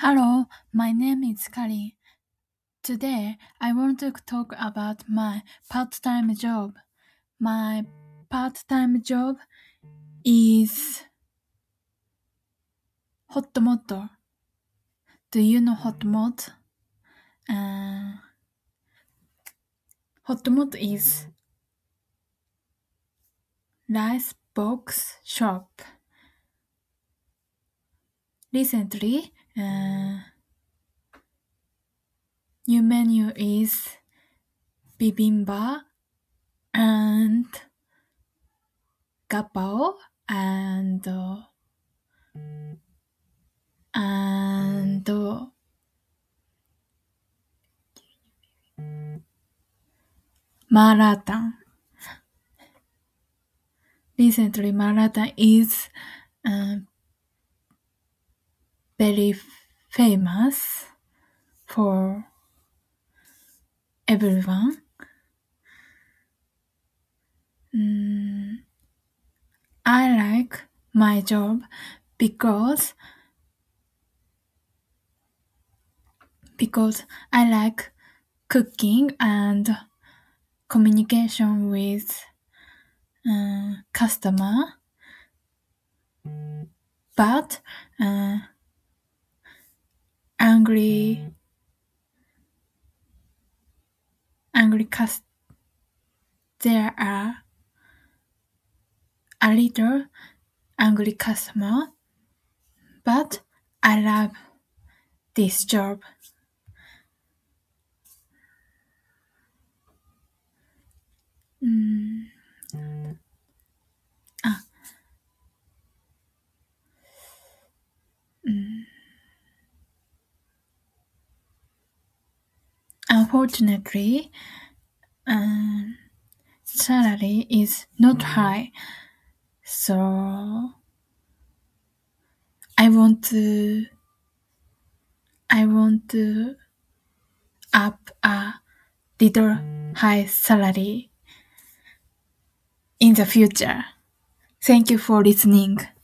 Hello, my name is Karin. Today, I want to talk about my part-time job. My part-time job is hot mod. Do you know hot mod? Hot mod is rice box shop. Recently, new menu is bibimbap and gapao and maratang. Recently, maratang is very famous for everyone. I like my job because I like cooking and communication with customer. But there are a little angry customer, but I love this job. Unfortunately, salary is not high, so I want to up a little high salary in the future. Thank you for listening.